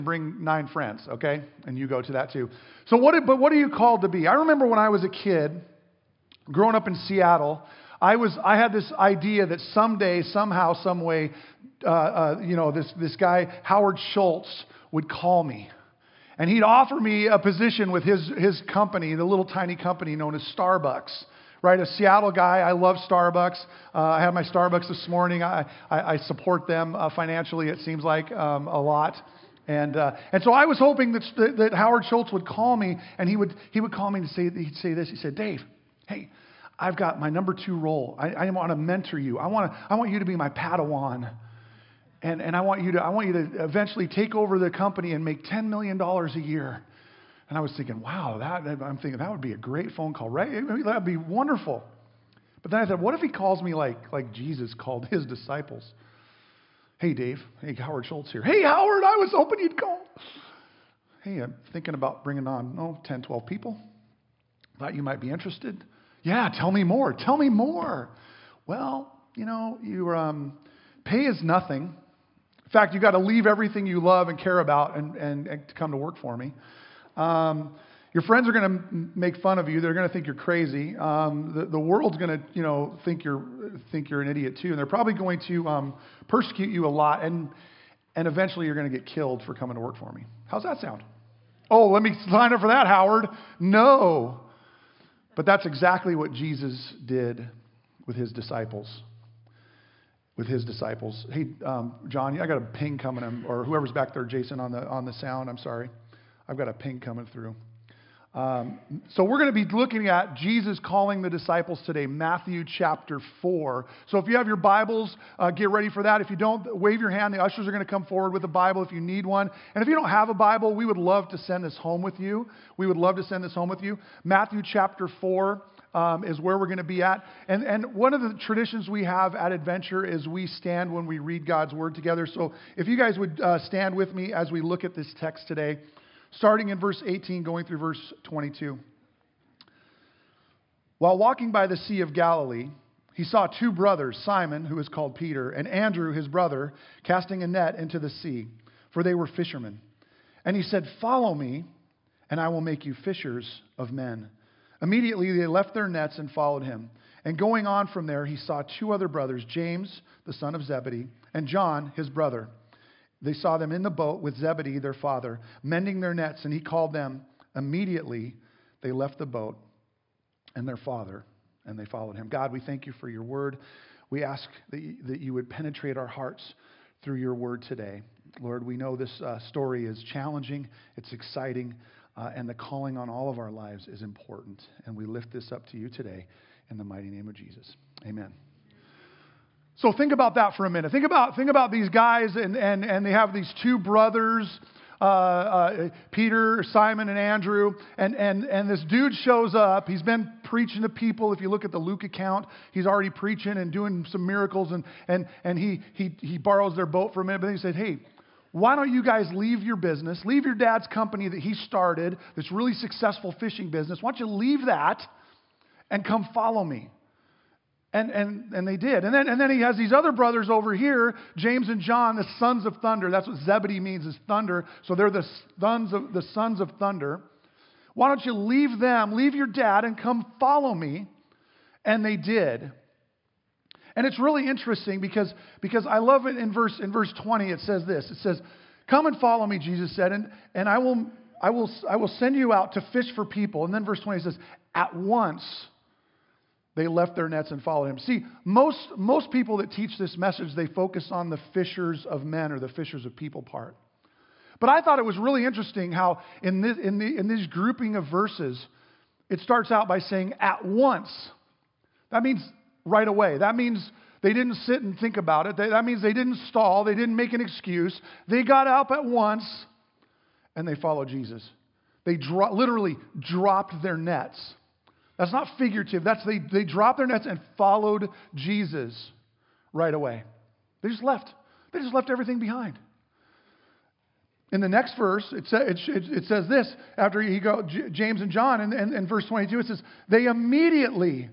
bring 9 friends, okay? And you go to that too. So what are you called to be? I remember when I was a kid, growing up in Seattle, I had this idea that someday, somehow, some way, this guy, Howard Schultz, would call me. And he'd offer me a position with his company, the little tiny company known as Starbucks. Right, a Seattle guy. I love Starbucks. I had my Starbucks this morning. I support them financially, it seems like, a lot. And so I was hoping that Howard Schultz would call me, and he would call me and he'd say this. He said, Dave, hey, I've got my number 2 role. I want to mentor you. I want you to be my Padawan. And I want you to eventually take over the company and make $10 million a year. And I was thinking, wow, I'm thinking that would be a great phone call, right? That would be wonderful. But then I thought, what if he calls me like Jesus called his disciples? Hey, Dave. Hey, Howard Schultz here. Hey, Howard, I was hoping you'd call. Hey, I'm thinking about bringing on 10, 12 people. Thought you might be interested. Yeah, tell me more. Tell me more. Well, your pay is nothing. In fact, you got to leave everything you love and care about and to come to work for me. Your friends are going to make fun of you. They're going to think you're crazy. The world's going to, think you're an idiot too, and they're probably going to persecute you a lot, and eventually you're going to get killed for coming to work for me. How's that sound? Oh, let me sign up for that, Howard. No, but that's exactly what Jesus did with his disciples. Hey, John, I got a ping coming in, or whoever's back there, Jason, on the sound. I'm sorry. I've got a ping coming through. So we're going to be looking at Jesus calling the disciples today, Matthew chapter 4. So if you have your Bibles, get ready for that. If you don't, wave your hand. The ushers are going to come forward with a Bible if you need one. And if you don't have a Bible, we would love to send this home with you. Matthew chapter 4 is where we're going to be at. And one of the traditions we have at Adventure is we stand when we read God's Word together. So if you guys would stand with me as we look at this text today, starting in verse 18, going through verse 22. While walking by the Sea of Galilee, he saw 2 brothers, Simon, who is called Peter, and Andrew, his brother, casting a net into the sea, for they were fishermen. And he said, "Follow me, and I will make you fishers of men." Immediately they left their nets and followed him. And going on from there, he saw 2 other brothers, James, the son of Zebedee, and John, his brother. They saw them in the boat with Zebedee, their father, mending their nets, and he called them. Immediately, they left the boat and their father, and they followed him. God, we thank you for your word. We ask that you would penetrate our hearts through your word today. Lord, we know this story is challenging, it's exciting, and the calling on all of our lives is important. And we lift this up to you today in the mighty name of Jesus. Amen. So think about that for a minute. Think about these guys, and they have these 2 brothers, Peter, Simon, and Andrew, and this dude shows up. He's been preaching to people. If you look at the Luke account, he's already preaching and doing some miracles, and he borrows their boat for a minute. But then he said, "Hey, why don't you guys leave your business, leave your dad's company that he started, this really successful fishing business? Why don't you leave that and come follow me?" And they did. And then he has these other brothers over here, James and John, the sons of thunder. That's what Zebedee means, is thunder. So they're the sons of thunder. Why don't you leave them, leave your dad, and come follow me? And they did. And it's really interesting because I love it in verse 20. It says this. It says, "Come and follow me," Jesus said, and I will send you out to fish for people. And then verse 20 says, "At once they left their nets and followed him." See, most people that teach this message, they focus on the fishers of men or the fishers of people part. But I thought it was really interesting how in this grouping of verses, it starts out by saying "at once." That means right away. That means they didn't sit and think about it. That means they didn't stall. They didn't make an excuse. They got up at once and they followed Jesus. They literally dropped their nets. That's not figurative. They dropped their nets and followed Jesus right away. They just left. They just left everything behind. In the next verse, it says this. After James and John, and in verse 22, it says, they immediately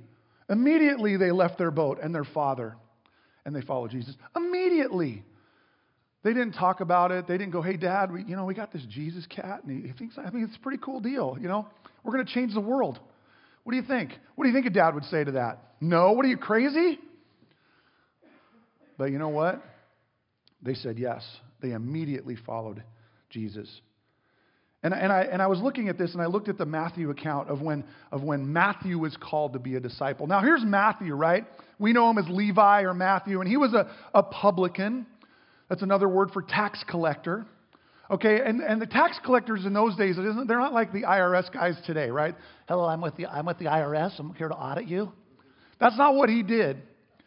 they left their boat and their father, and they followed Jesus. Immediately. They didn't talk about it. They didn't go, hey, Dad, we got this Jesus cat, and he thinks, I mean, it's a pretty cool deal, We're going to change the world. What do you think? What do you think a dad would say to that? No? What are you, crazy? But you know what? They said yes. They immediately followed Jesus. And I was looking at this, and I looked at the Matthew account of when Matthew was called to be a disciple. Now, here's Matthew, right? We know him as Levi or Matthew, and he was a publican. That's another word for tax collector. Okay, and the tax collectors in those days, they're not like the IRS guys today, right? Hello, I'm with the IRS. I'm here to audit you. That's not what he did.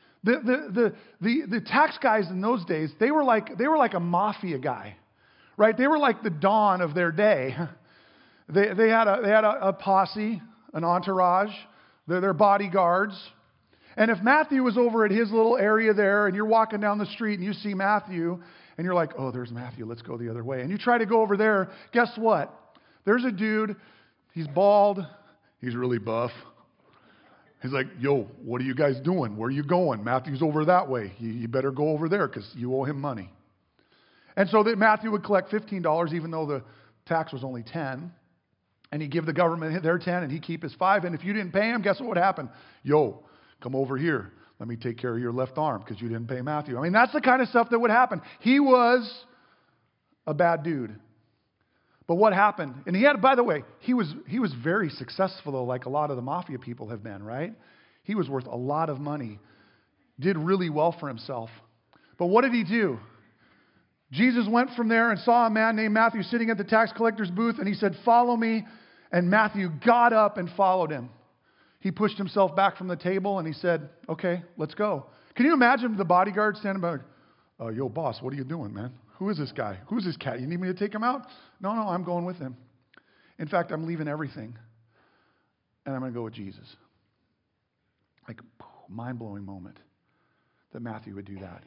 The tax guys in those days, they were like a mafia guy, right? They were like the Don of their day. They had a posse, an entourage. They're their bodyguards. And if Matthew was over at his little area there, and you're walking down the street and you see Matthew, and you're like, oh, there's Matthew, let's go the other way. And you try to go over there, guess what? There's a dude, he's bald, he's really buff. He's like, yo, what are you guys doing? Where are you going? Matthew's over that way. You better go over there because you owe him money. And so that Matthew would collect $15, even though the tax was only $10. And he'd give the government their $10, and he'd keep his $5. And if you didn't pay him, guess what would happen? Yo, come over here. Let me take care of your left arm because you didn't pay Matthew. I mean, that's the kind of stuff that would happen. He was a bad dude. But what happened? And he had, by the way, he was very successful, though, like a lot of the mafia people have been, right? He was worth a lot of money. Did really well for himself. But what did he do? Jesus went from there and saw a man named Matthew sitting at the tax collector's booth, and he said, follow me. And Matthew got up and followed him. He pushed himself back from the table and he said, okay, let's go. Can you imagine the bodyguard standing by, yo, boss, what are you doing, man? Who is this guy? Who's this cat? You need me to take him out? No, I'm going with him. In fact, I'm leaving everything and I'm going to go with Jesus. Like, mind-blowing moment that Matthew would do that.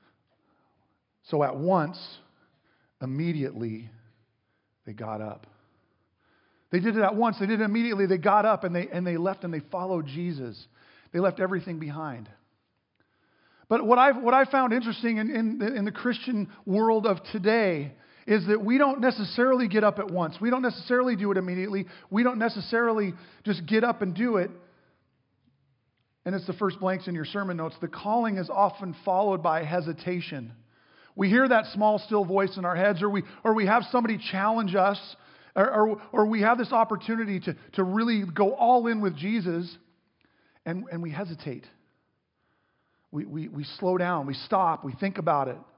So at once, immediately, they got up. They did it at once. They did it immediately. They got up and they left and they followed Jesus. They left everything behind. But what I found interesting in the Christian world of today is that we don't necessarily get up at once. We don't necessarily do it immediately. We don't necessarily just get up and do it. And it's the first blanks in your sermon notes. The calling is often followed by hesitation. We hear that small, still voice in our heads, or we have somebody challenge us. Or we have this opportunity to really go all in with Jesus, and we hesitate. We slow down. We stop. We think about it.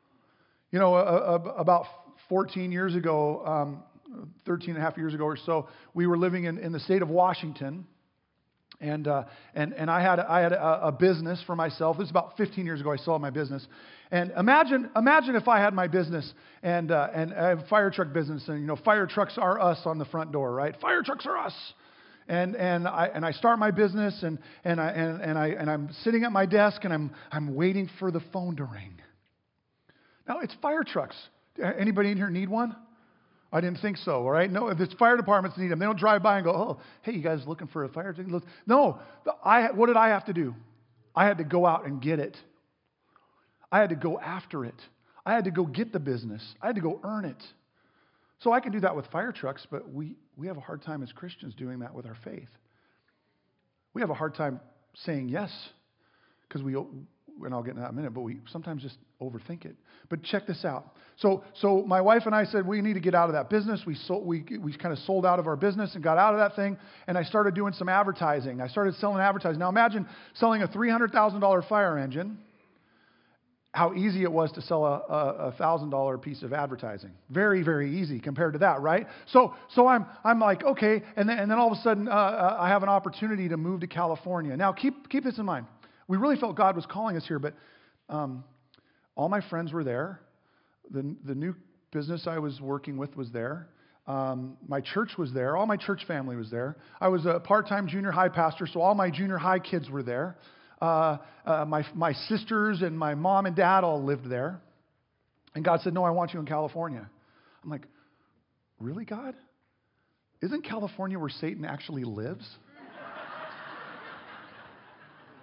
About 14 years ago, 13 and a half years ago or so, we were living in the state of Washington. And I had a business for myself. This is about 15 years ago. I sold my business. And imagine if I had my business and I have a fire truck business, and fire trucks are us on the front door, right? Fire trucks are us. And I start my business and I'm sitting at my desk and I'm waiting for the phone to ring. Now it's fire trucks. Anybody in here need one? I didn't think so, all right? No, if it's fire departments need them, they don't drive by and go, oh, hey, you guys looking for a fire truck? No, what did I have to do? I had to go out and get it. I had to go after it. I had to go get the business. I had to go earn it. So I can do that with fire trucks, but we have a hard time as Christians doing that with our faith. We have a hard time saying yes because and I'll get into that in a minute, but we sometimes just overthink it. But check this out. So my wife and I said, we need to get out of that business. We kind of sold out of our business and got out of that thing, and I started doing some advertising. I started selling advertising. Now imagine selling a $300,000 fire engine, how easy it was to sell a $1,000 piece of advertising. Very, very easy compared to that, right? So I'm like, okay, and then all of a sudden I have an opportunity to move to California. Now keep this in mind. We really felt God was calling us here, but all my friends were there. The new business I was working with was there. My church was there. All my church family was there. I was a part-time junior high pastor, so all my junior high kids were there. My sisters and my mom and dad all lived there. And God said, no, I want you in California. I'm like, really, God? Isn't California where Satan actually lives?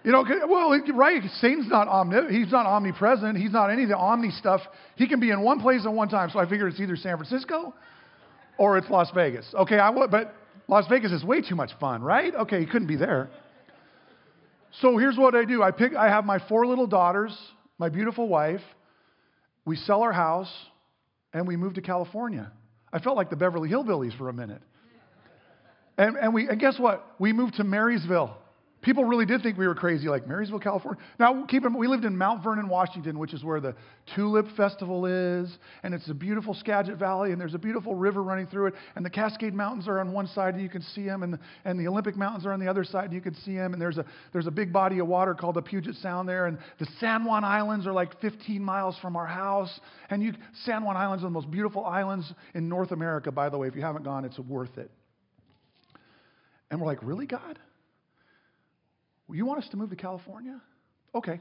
You know, well, right, Satan's not he's not omnipresent. He's not any of the omni stuff. He can be in one place at one time. So I figured it's either San Francisco or it's Las Vegas. Okay, but Las Vegas is way too much fun, right? Okay, he couldn't be there. So here's what I do. I have my 4 little daughters, my beautiful wife. We sell our house, and we move to California. I felt like the Beverly Hillbillies for a minute. And guess what? We moved to Marysville. People really did think we were crazy, like Marysville, California. Now, we lived in Mount Vernon, Washington, which is where the Tulip Festival is, and it's a beautiful Skagit Valley, and there's a beautiful river running through it, and the Cascade Mountains are on one side, and you can see them, and the Olympic Mountains are on the other side, and you can see them, and there's a big body of water called the Puget Sound there, and the San Juan Islands are like 15 miles from our house, and San Juan Islands are the most beautiful islands in North America, by the way. If you haven't gone, it's worth it. And we're like, really, God? You want us to move to California? Okay.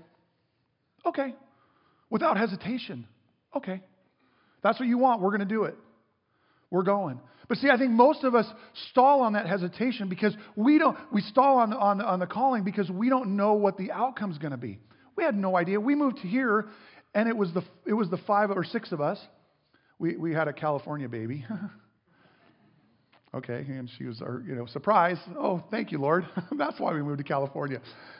Without hesitation. Okay. That's what you want. We're going to do it. We're going. But see, I think most of us stall on that hesitation because we stall on the calling because we don't know what the outcome's going to be. We had no idea. We moved here, and it was the 5 or 6 of us. We had a California baby. Okay, and she was our, surprise. Oh, thank you, Lord. That's why we moved to California.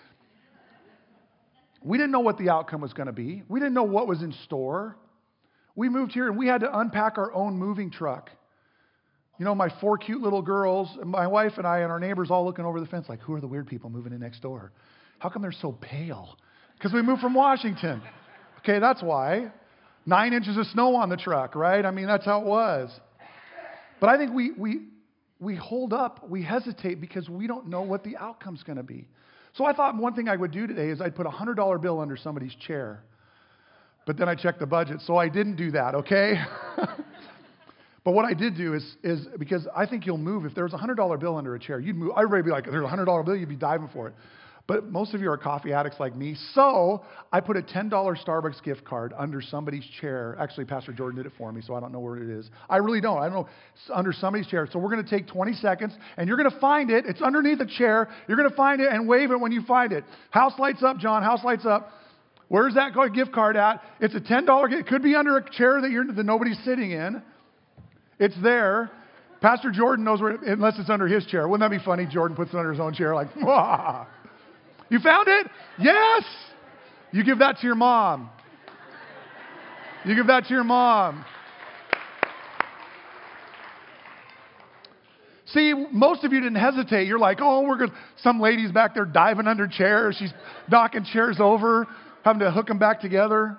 We didn't know what the outcome was going to be. We didn't know what was in store. We moved here, and we had to unpack our own moving truck. My 4 cute little girls, my wife and I and our neighbors all looking over the fence like, who are the weird people moving in next door? How come they're so pale? Because we moved from Washington. Okay, that's why. 9 inches of snow on the truck, right? I mean, that's how it was. But I think we hold up, we hesitate because we don't know what the outcome's going to be. So I thought one thing I would do today is I'd put a $100 bill under somebody's chair. But then I checked the budget, so I didn't do that, okay? But what I did do is because I think you'll move. If there was a $100 bill under a chair, you'd move. Everybody would be like, if there's a $100 bill, you'd be diving for it. But most of you are coffee addicts like me. So I put a $10 Starbucks gift card under somebody's chair. Actually, Pastor Jordan did it for me, so I don't know where it is. I really don't. I don't know. It's under somebody's chair. So we're going to take 20 seconds, and you're going to find it. It's underneath the chair. You're going to find it and wave it when you find it. House lights up, John. House lights up. Where's that gift card at? It's a $10 gift. It could be under a chair that nobody's sitting in. It's there. Pastor Jordan knows where, unless it's under his chair. Wouldn't that be funny? Jordan puts it under his own chair like, wah. You found it? Yes. You give that to your mom. You give that to your mom. See, most of you didn't hesitate. You're like, some lady's back there diving under chairs. She's knocking chairs over, having to hook them back together.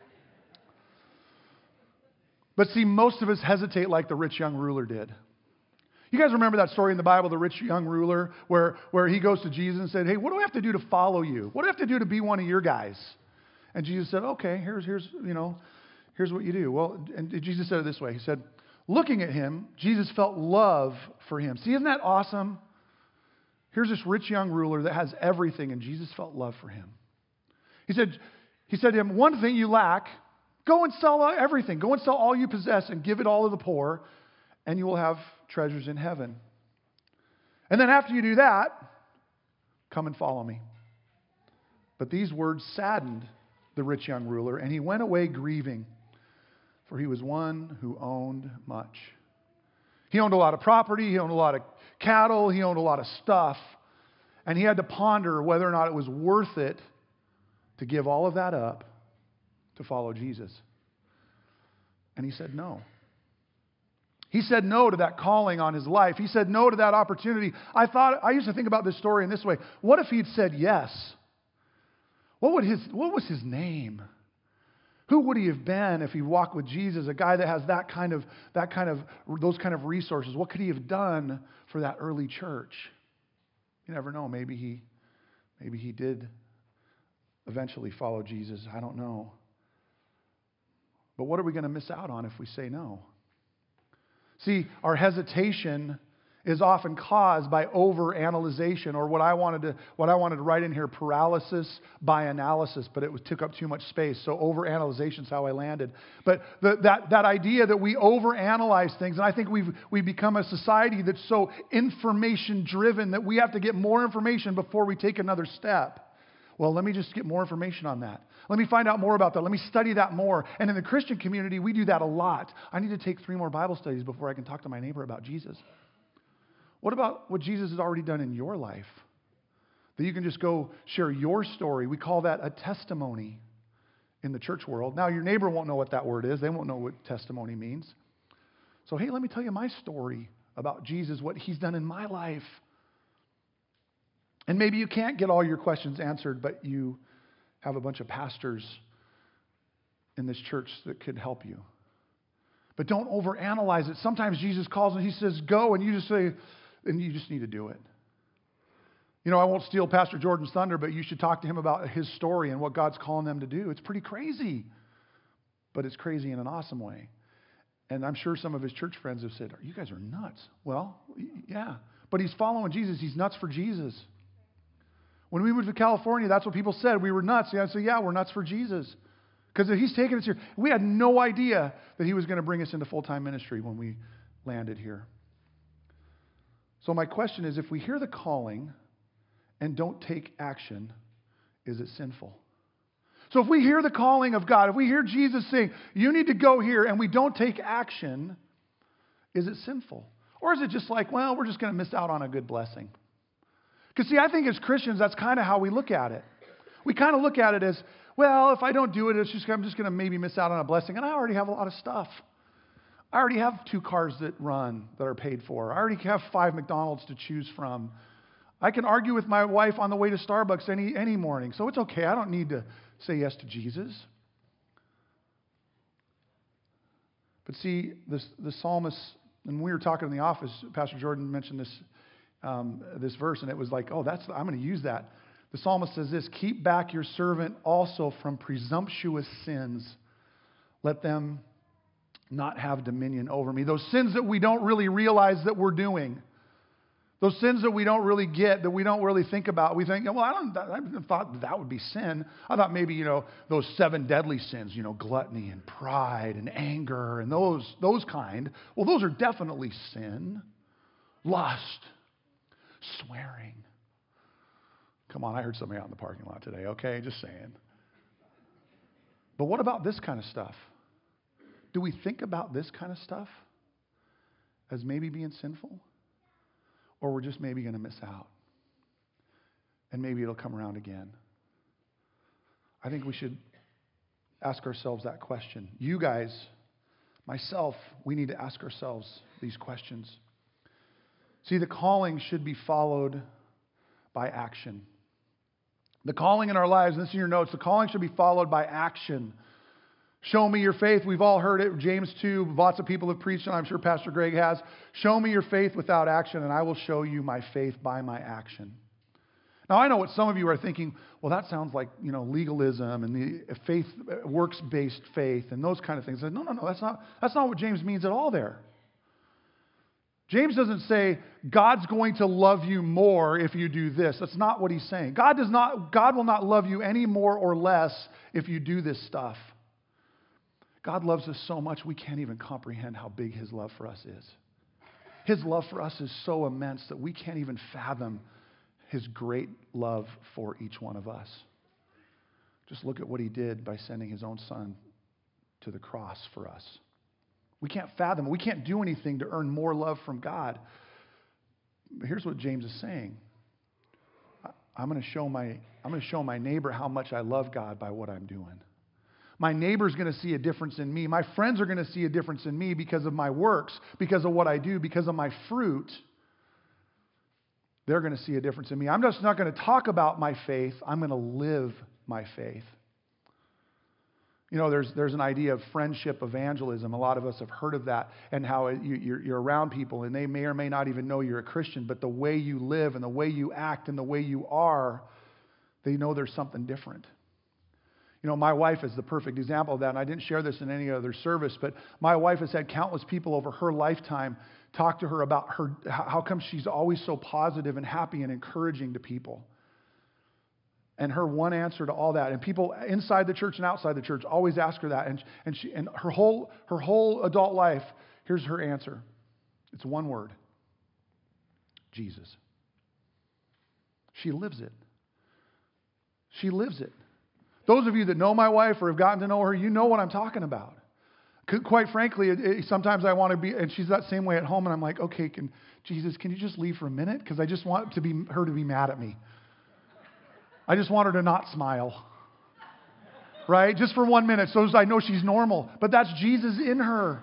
But see, most of us hesitate like the rich young ruler did. You guys remember that story in the Bible, the rich young ruler, where he goes to Jesus and said, hey, what do I have to do to follow you? What do I have to do to be one of your guys? And Jesus said, okay, here's what you do. Well, and Jesus said it this way. He said, looking at him, Jesus felt love for him. See, isn't that awesome? Here's this rich young ruler that has everything, and Jesus felt love for him. He said to him, one thing you lack, go and sell everything. Go and sell all you possess and give it all to the poor, and you will have treasures in heaven. And then after you do that, come and follow me. But these words saddened the rich young ruler, and he went away grieving, for he was one who owned much. He owned a lot of property, he owned a lot of cattle, he owned a lot of stuff, and he had to ponder whether or not it was worth it to give all of that up to follow Jesus. And he said no. He said no to that calling on his life. He said no to that opportunity. I used to think about this story in this way. What if he'd said yes? What was his name? Who would he have been if he walked with Jesus? A guy that has those kind of resources. What could he have done for that early church? You never know. Maybe he did eventually follow Jesus. I don't know. But what are we going to miss out on if we say no? See, our hesitation is often caused by overanalyzation, or what I wanted to write in here, paralysis by analysis, but it took up too much space. So overanalyzation is how I landed. But that idea that we overanalyze things, and I think we've become a society that's so information driven that we have to get more information before we take another step. Well, let me just get more information on that. Let me find out more about that. Let me study that more. And in the Christian community, we do that a lot. I need to take 3 more Bible studies before I can talk to my neighbor about Jesus. What about what Jesus has already done in your life? That you can just go share your story. We call that a testimony in the church world. Now, your neighbor won't know what that word is. They won't know what testimony means. So, hey, let me tell you my story about Jesus, what he's done in my life. And maybe you can't get all your questions answered, but you have a bunch of pastors in this church that could help you. But don't overanalyze it. Sometimes Jesus calls and he says, go, and you just say, and you just need to do it. You know, I won't steal Pastor Jordan's thunder, but you should talk to him about his story and what God's calling them to do. It's pretty crazy, but it's crazy in an awesome way. And I'm sure some of his church friends have said, you guys are nuts. Well, yeah, but he's following Jesus. He's nuts for Jesus. When we moved to California, that's what people said. We were nuts. Yeah, so yeah, we're nuts for Jesus. Because he's taking us here. We had no idea that he was going to bring us into full-time ministry when we landed here. So my question is, if we hear the calling and don't take action, is it sinful? So if we hear the calling of God, if we hear Jesus saying, you need to go here, and we don't take action, is it sinful? Or is it just like, well, we're just going to miss out on a good blessing? Because see, I think as Christians, that's kind of how we look at it. We kind of look at it as, well, if I don't do it, I'm just going to maybe miss out on a blessing. And I already have a lot of stuff. I already have 2 cars that run, that are paid for. I already have 5 McDonald's to choose from. I can argue with my wife on the way to Starbucks any morning. So it's okay. I don't need to say yes to Jesus. But see, the psalmist, and we were talking in the office, Pastor Jordan mentioned this verse, and it was like, I'm going to use that. The psalmist says this, keep back your servant also from presumptuous sins. Let them not have dominion over me. Those sins that we don't really realize that we're doing. Those sins that we don't really get, that we don't really think about. We think, well, I thought that would be sin. I thought maybe, those 7 deadly sins, gluttony and pride and anger and those kind. Well, those are definitely sin. Lust. Swearing. Come on, I heard somebody out in the parking lot today, okay? Just saying. But what about this kind of stuff? Do we think about this kind of stuff as maybe being sinful? Or we're just maybe going to miss out? And maybe it'll come around again. I think we should ask ourselves that question. You guys, myself, we need to ask ourselves these questions. See, the calling should be followed by action. The calling in our lives, and this is in your notes, the calling should be followed by action. Show me your faith. We've all heard it. James 2, lots of people have preached, and I'm sure Pastor Greg has. Show me your faith without action, and I will show you my faith by my action. Now, I know what some of you are thinking, well, that sounds like, legalism and the faith, works-based faith and those kind of things. No, that's not what James means at all there. James doesn't say, God's going to love you more if you do this. That's not what he's saying. God will not love you any more or less if you do this stuff. God loves us so much we can't even comprehend how big his love for us is. His love for us is so immense that we can't even fathom his great love for each one of us. Just look at what he did by sending his own son to the cross for us. We can't fathom it. We can't do anything to earn more love from God. But here's what James is saying. I'm going to show my neighbor how much I love God by what I'm doing. My neighbor's going to see a difference in me. My friends are going to see a difference in me because of my works, because of what I do, because of my fruit. They're going to see a difference in me. I'm just not going to talk about my faith. I'm going to live my faith. There's an idea of friendship evangelism. A lot of us have heard of that and how you're around people and they may or may not even know you're a Christian, but the way you live and the way you act and the way you are, they know there's something different. My wife is the perfect example of that, and I didn't share this in any other service, but my wife has had countless people over her lifetime talk to her about how come she's always so positive and happy and encouraging to people. And her one answer to all that, and people inside the church and outside the church always ask her that, and her whole adult life, here's her answer. It's one word. Jesus. She lives it. She lives it. Those of you that know my wife or have gotten to know her, you know what I'm talking about. Quite frankly, sometimes I want to be, and she's that same way at home, and I'm like, okay, Jesus, can you just leave for a minute? Because I just want her to be mad at me. I just want her to not smile. Right? Just for 1 minute, so I know she's normal. But that's Jesus in her.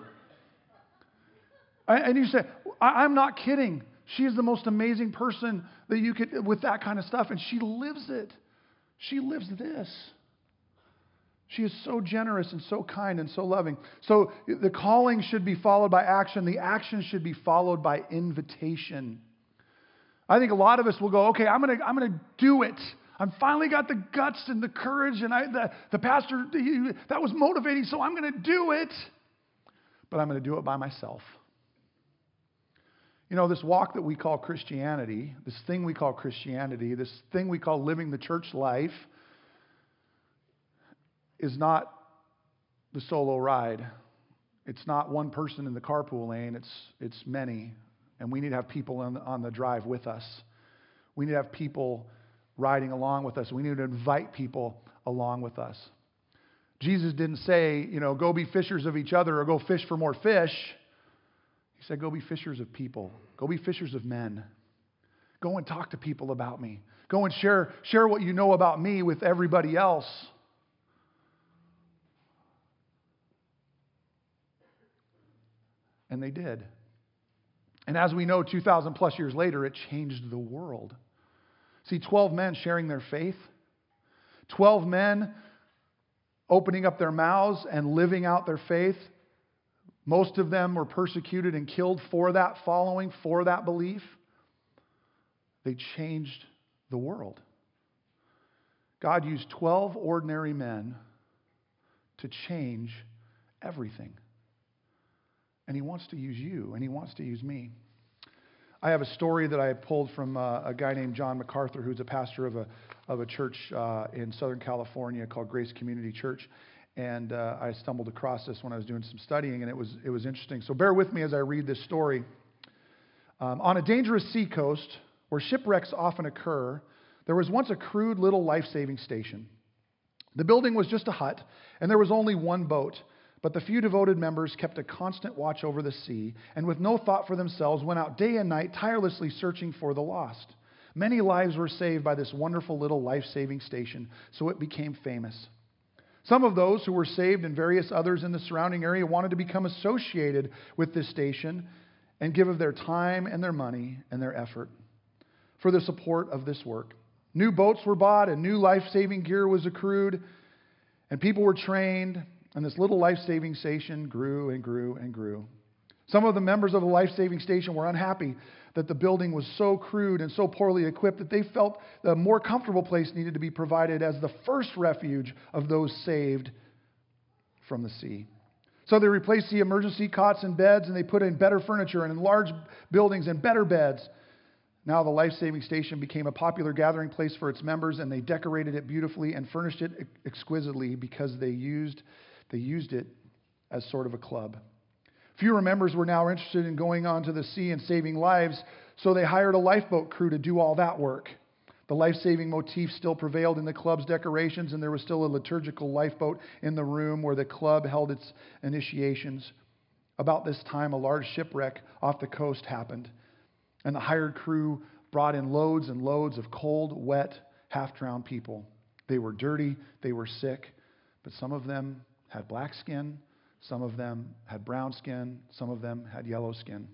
And you say, I'm not kidding. She is the most amazing person that you could, with that kind of stuff, and she lives it. She lives this. She is so generous and so kind and so loving. So the calling should be followed by action. The action should be followed by invitation. I think a lot of us will go, okay, I'm gonna do it. I'm finally got the guts and the courage, and the pastor, that was motivating, so I'm going to do it. But I'm going to do it by myself. You know, this walk that we call Christianity, this thing we call Christianity, this thing we call living the church life, is not the solo ride. It's not one person in the carpool lane. It's many. And we need to have people on the drive with us. We need to have people riding along with us. We need to invite people along with us. Jesus didn't say, go be fishers of each other or go fish for more fish. He said, go be fishers of people. Go be fishers of men. Go and talk to people about me. Go and share what you know about me with everybody else. And they did. And as we know, 2,000 plus years later, it changed the world. See, 12 men sharing their faith, 12 men opening up their mouths and living out their faith. Most of them were persecuted and killed for that following, for that belief. They changed the world. God used 12 ordinary men to change everything. And He wants to use you, and He wants to use me. I have a story that I pulled from a guy named John MacArthur, who's a pastor of a church in Southern California called Grace Community Church. And I stumbled across this when I was doing some studying, and it was interesting. So bear with me as I read this story. On a dangerous seacoast where shipwrecks often occur, there was once a crude little life-saving station. The building was just a hut, and there was only one boat. But the few devoted members kept a constant watch over the sea, and with no thought for themselves, went out day and night tirelessly searching for the lost. Many lives were saved by this wonderful little life-saving station, so it became famous. Some of those who were saved and various others in the surrounding area wanted to become associated with this station and give of their time and their money and their effort for the support of this work. New boats were bought and new life-saving gear was accrued, and people were trained. And this little life-saving station grew and grew and grew. Some of the members of the life-saving station were unhappy that the building was so crude and so poorly equipped that they felt a more comfortable place needed to be provided as the first refuge of those saved from the sea. So they replaced the emergency cots and beds, and they put in better furniture and enlarged buildings and better beds. Now the life-saving station became a popular gathering place for its members, and they decorated it beautifully and furnished it exquisitely because they used it as sort of a club. Fewer members were now interested in going onto the sea and saving lives, so they hired a lifeboat crew to do all that work. The life-saving motif still prevailed in the club's decorations, and there was still a liturgical lifeboat in the room where the club held its initiations. About this time, a large shipwreck off the coast happened, and the hired crew brought in loads and loads of cold, wet, half-drowned people. They were dirty, they were sick, but some of them had black skin, some of them had brown skin, some of them had yellow skin.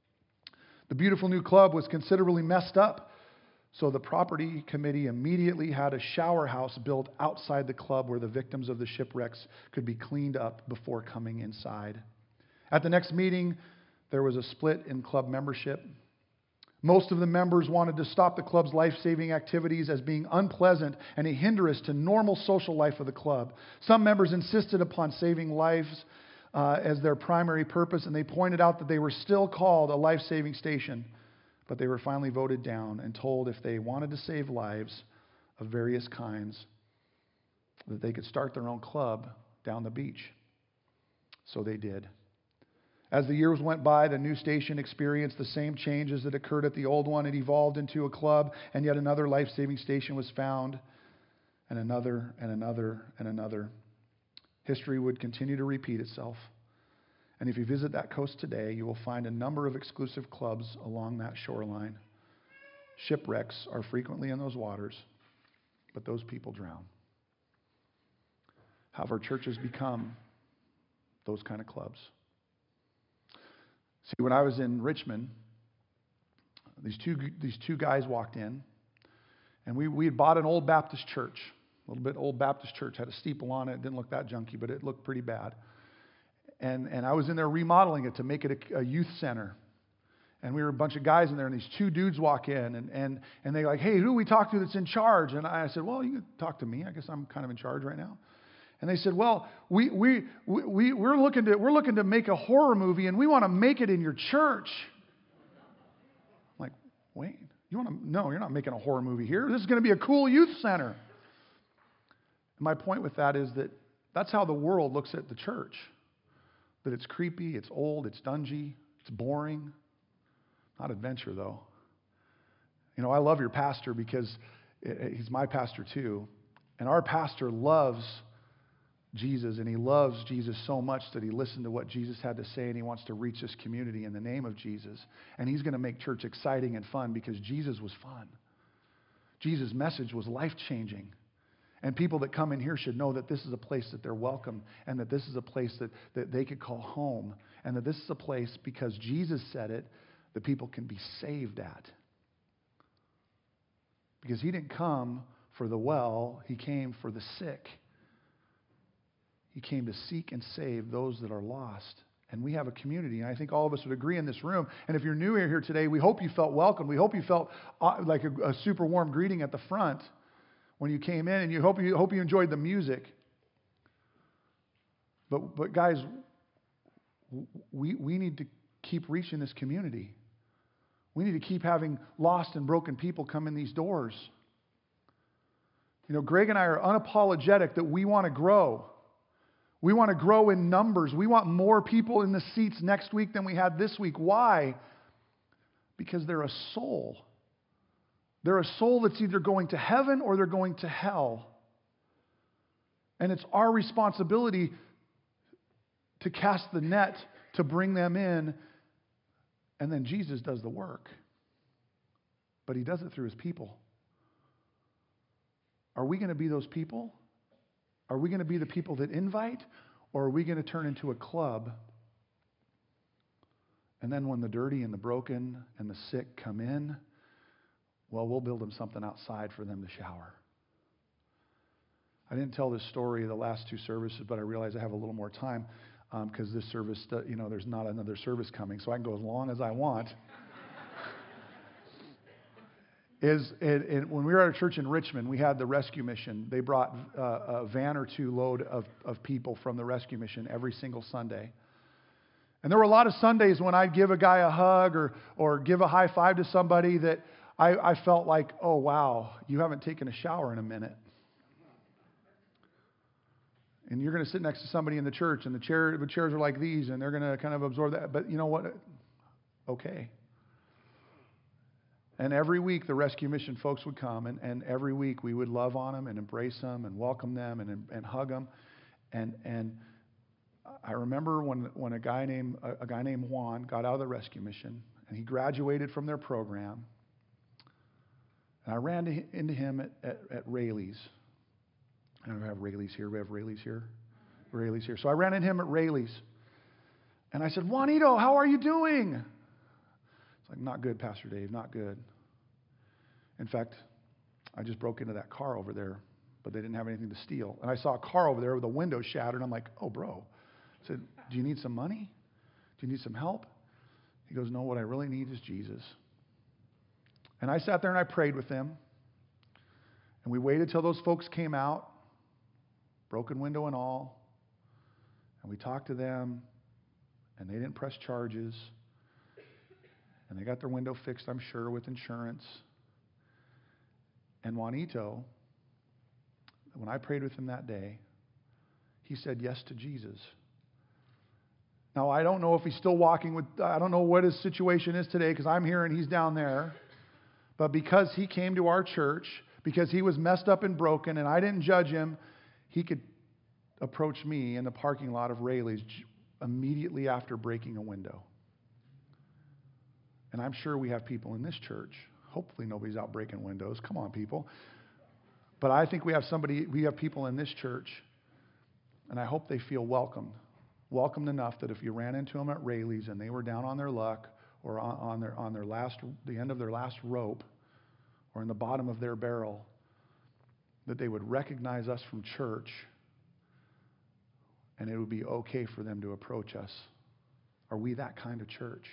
The beautiful new club was considerably messed up, so the property committee immediately had a shower house built outside the club where the victims of the shipwrecks could be cleaned up before coming inside. At the next meeting, there was a split in club membership. Most of the members wanted to stop the club's life-saving activities as being unpleasant and a hindrance to normal social life of the club. Some members insisted upon saving lives as their primary purpose, and they pointed out that they were still called a life-saving station, but they were finally voted down and told if they wanted to save lives of various kinds, that they could start their own club down the beach. So they did. As the years went by, the new station experienced the same changes that occurred at the old one. It evolved into a club, and yet another life-saving station was found. and another and another and another. History would continue to repeat itself. And if you visit that coast today, you will find a number of exclusive clubs along that shoreline. Shipwrecks are frequently in those waters, but those people drown. How have our churches become those kind of clubs? See, when I was in Richmond, these two guys walked in, and we had bought an old Baptist church, a little bit old Baptist church, had a steeple on it. It didn't look that junky, but it looked pretty bad. And I was in there remodeling it to make it a youth center. And we were a bunch of guys in there, and these two dudes walk in, and they're like, hey, who do we talk to that's in charge? And I said, well, you can talk to me. I guess I'm kind of in charge right now. And they said, well, we're looking to make a horror movie, and we want to make it in your church. I'm like, wait, no, you're not making a horror movie here. This is going to be a cool youth center. And my point with that is that that's how the world looks at the church. That it's creepy, it's old, it's dungy, it's boring. Not adventure, though. You know, I love your pastor because he's my pastor too. And our pastor loves Jesus, and he loves Jesus so much that he listened to what Jesus had to say, and he wants to reach this community in the name of Jesus. And he's going to make church exciting and fun because Jesus was fun. Jesus' message was life-changing. And people that come in here should know that this is a place that they're welcome, and that this is a place that they could call home, and that this is a place, because Jesus said it, that people can be saved at. Because he didn't come for the well, he came for the sick. He came to seek and save those that are lost. And we have a community, and I think all of us would agree in this room. And if you're new here today, we hope you felt welcome. We hope you felt like a super warm greeting at the front when you came in, and you hope you enjoyed the music. But guys, we need to keep reaching this community. We need to keep having lost and broken people come in these doors. You know, Greg and I are unapologetic that we want to grow. We want to grow in numbers. We want more people in the seats next week than we had this week. Why? Because they're a soul. They're a soul that's either going to heaven or they're going to hell. And it's our responsibility to cast the net to bring them in, and then Jesus does the work. But he does it through his people. Are we going to be those people? Are we going to be the people that invite, or are we going to turn into a club? And then when the dirty and the broken and the sick come in, well, we'll build them something outside for them to shower. I didn't tell this story the last two services, but I realize I have a little more time because this service, there's not another service coming, so I can go as long as I want. When we were at a church in Richmond, we had the rescue mission. They brought a van or two load of people from the rescue mission every single Sunday. And there were a lot of Sundays when I'd give a guy a hug or give a high five to somebody that I felt like, oh, wow, you haven't taken a shower in a minute. And you're going to sit next to somebody in the church, and the chairs are like these, and they're going to kind of absorb that. But you know what? Okay. And every week the rescue mission folks would come, and every week we would love on them and embrace them and welcome them and hug them. And I remember when a guy named Juan got out of the rescue mission, and he graduated from their program. And I ran into him at Rayleigh's. I don't have Rayleigh's here. We have Rayleigh's here. Rayleigh's here. So I ran into him at Rayleigh's. And I said, Juanito, how are you doing? It's like, not good, Pastor Dave, not good. In fact, I just broke into that car over there, but they didn't have anything to steal. And I saw a car over there with a window shattered. I'm like, oh, bro. I said, do you need some money? Do you need some help? He goes, no, what I really need is Jesus. And I sat there and I prayed with them. And we waited till those folks came out, broken window and all. And we talked to them, and they didn't press charges. And they got their window fixed, I'm sure, with insurance. And Juanito, when I prayed with him that day, he said yes to Jesus. Now, I don't know if he's still walking with, I don't know what his situation is today because I'm here and he's down there. But because he came to our church, because he was messed up and broken and I didn't judge him, he could approach me in the parking lot of Rayleigh's immediately after breaking a window. And I'm sure we have people in this church. Hopefully nobody's out breaking windows. Come on, people. But I think we have people in this church, and I hope they feel welcomed enough that if you ran into them at Rayleigh's and they were down on their luck or on the end of their last rope or in the bottom of their barrel, that they would recognize us from church and it would be okay for them to approach us. Are we that kind of church?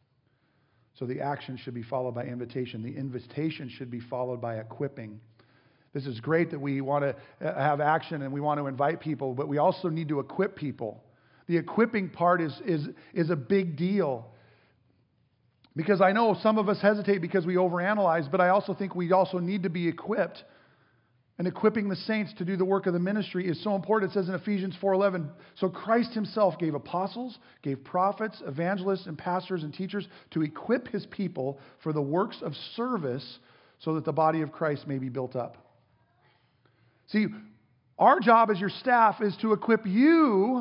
So the action should be followed by invitation. The invitation should be followed by equipping. This is great that we want to have action and we want to invite people, but we also need to equip people. The equipping part is a big deal. Because I know some of us hesitate because we overanalyze, but I also think we also need to be equipped. And equipping the saints to do the work of the ministry is so important. It says in Ephesians 4:11, so Christ himself gave apostles, gave prophets, evangelists, and pastors and teachers to equip his people for the works of service so that the body of Christ may be built up. See, our job as your staff is to equip you,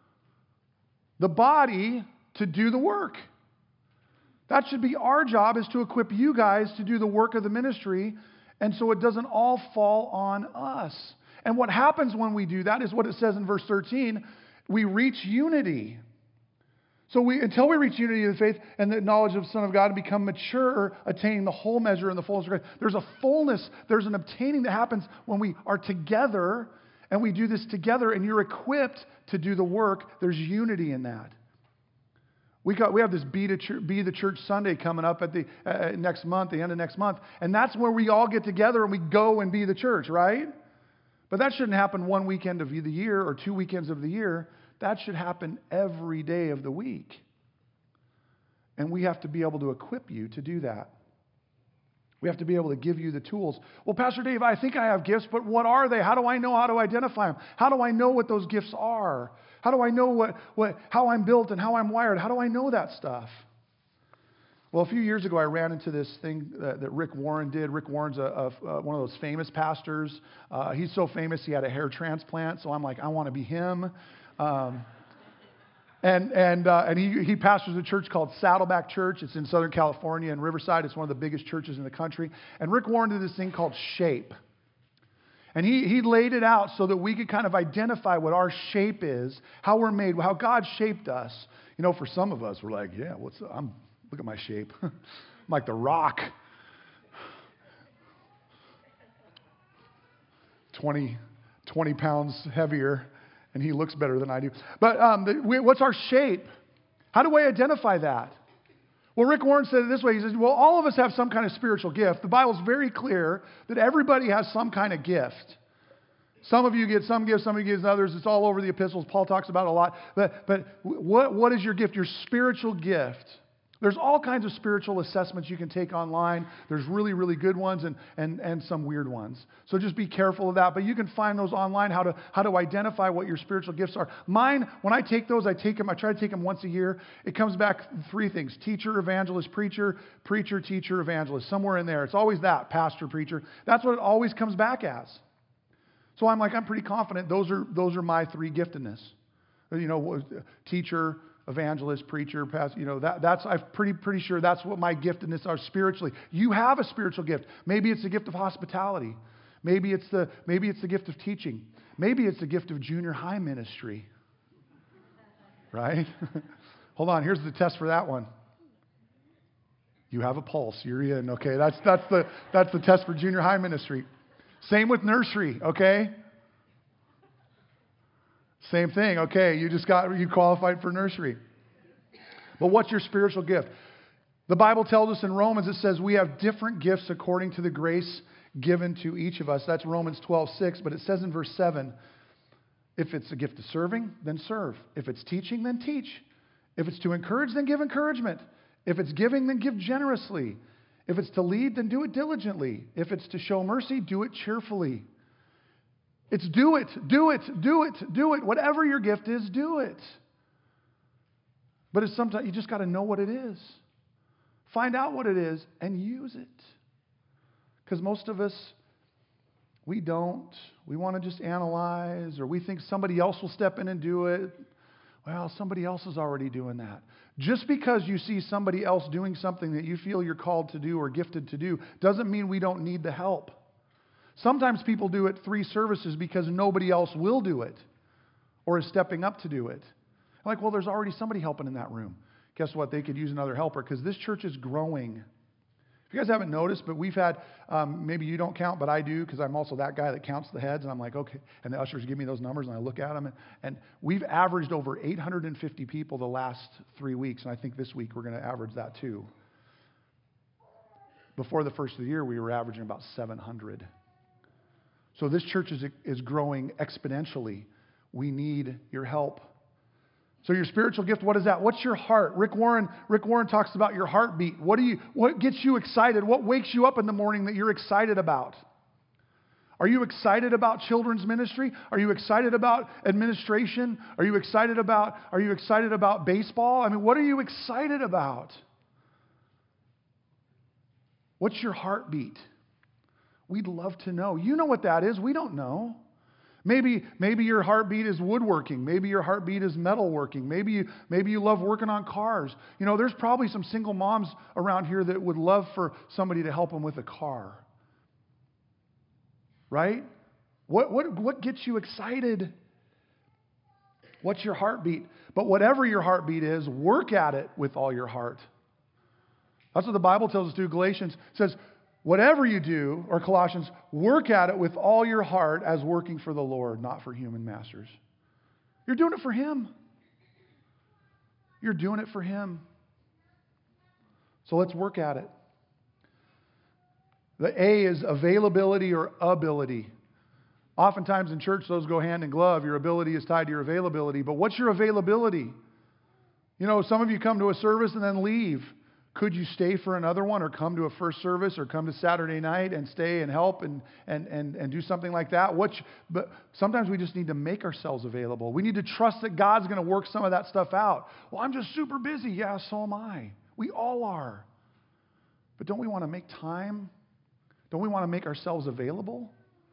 the body, to do the work. That should be our job, is to equip you guys to do the work of the ministry, and so it doesn't all fall on us. And what happens when we do that is what it says in verse 13. We reach unity. So until we reach unity of the faith and the knowledge of the Son of God and become mature, attaining the whole measure and the fullness of Christ. There's a fullness, there's an obtaining that happens when we are together and we do this together and you're equipped to do the work. There's unity in that. We have this Be the Church Sunday coming up at the next month, the end of next month. And that's where we all get together and we go and be the church, right? But that shouldn't happen one weekend of the year or 2 weekends of the year. That should happen every day of the week. And we have to be able to equip you to do that. We have to be able to give you the tools. Well, Pastor Dave, I think I have gifts, but what are they? How do I know how to identify them? How do I know what those gifts are? How do I know how I'm built and how I'm wired? How do I know that stuff? Well, a few years ago, I ran into this thing that Rick Warren did. Rick Warren's one of those famous pastors. He's so famous, he had a hair transplant. So I'm like, I want to be him. And he pastors a church called Saddleback Church. It's in Southern California in Riverside. It's one of the biggest churches in the country. And Rick Warren did this thing called SHAPE. And he laid it out so that we could kind of identify what our shape is, how we're made, how God shaped us. You know, for some of us, we're like, yeah, look at my shape. I'm like the Rock. 20 pounds heavier, and he looks better than I do. But what's our shape? How do I identify that? Well, Rick Warren said it this way. He says, well, all of us have some kind of spiritual gift. The Bible's very clear that everybody has some kind of gift. Some of you get some gifts, some of you get others. It's all over the epistles. Paul talks about it a lot. But what is your gift? Your spiritual gift. There's all kinds of spiritual assessments you can take online. There's really, really good ones and some weird ones. So just be careful of that. But you can find those online, how to identify what your spiritual gifts are. Mine, when I take those, I try to take them once a year. It comes back 3 things: teacher, evangelist, preacher, preacher, teacher, evangelist. Somewhere in there. It's always that, pastor, preacher. That's what it always comes back as. So I'm pretty confident those are my 3 giftedness. You know, teacher, evangelist, preacher, pastor, you know, that's I'm pretty sure that's what my giftedness are spiritually. You have a spiritual gift. Maybe it's the gift of hospitality. Maybe it's the gift of teaching. Maybe it's the gift of junior high ministry. Right? Hold on, here's the test for that one. You have a pulse. You're in. Okay, that's the test for junior high ministry. Same with nursery, okay? Same thing. Okay, you qualified for nursery. But what's your spiritual gift? The Bible tells us in Romans, it says we have different gifts according to the grace given to each of us. That's Romans 12:6. But it says in verse 7, if it's a gift of serving, then serve. If it's teaching, then teach. If it's to encourage, then give encouragement. If it's giving, then give generously. If it's to lead, then do it diligently. If it's to show mercy, do it cheerfully. It's do it. Whatever your gift is, do it. But it's sometimes you just got to know what it is. Find out what it is and use it. Because most of us, We don't. We want to just analyze, or we think somebody else will step in and do it. Well, somebody else is already doing that. Just because you see somebody else doing something that you feel you're called to do or gifted to do doesn't mean we don't need the help. Sometimes people do it 3 services because nobody else will do it or is stepping up to do it. Like, well, there's already somebody helping in that room. Guess what? They could use another helper because this church is growing. If you guys haven't noticed, but we've had, maybe you don't count, but I do because I'm also that guy that counts the heads. And I'm like, okay. And the ushers give me those numbers and I look at them. And we've averaged over 850 people the last 3 weeks. And I think this week we're going to average that too. Before the first of the year, we were averaging about 700. So this church is growing exponentially. We need your help. So your spiritual gift, what is that? What's your heart? Rick Warren talks about your heartbeat. What gets you excited? What wakes you up in the morning that you're excited about? Are you excited about children's ministry? Are you excited about administration? Are you excited about baseball? I mean, what are you excited about? What's your heartbeat? We'd love to know. You know what that is. We don't know. Maybe your heartbeat is woodworking. Maybe your heartbeat is metalworking. Maybe you love working on cars. You know, there's probably some single moms around here that would love for somebody to help them with a car. Right? What gets you excited? What's your heartbeat? But whatever your heartbeat is, work at it with all your heart. That's what the Bible tells us to. Galatians says, whatever you do, or Colossians, work at it with all your heart as working for the Lord, not for human masters. You're doing it for Him. You're doing it for Him. So let's work at it. The A is availability or ability. Oftentimes in church, those go hand in glove. Your ability is tied to your availability. But what's your availability? You know, some of you come to a service and then leave. Could you stay for another one or come to a first service or come to Saturday night and stay and help and do something like that? But sometimes we just need to make ourselves available. We need to trust that God's going to work some of that stuff out. Well, I'm just super busy. Yeah, so am I. We all are. But don't we want to make time? Don't we want to make ourselves available?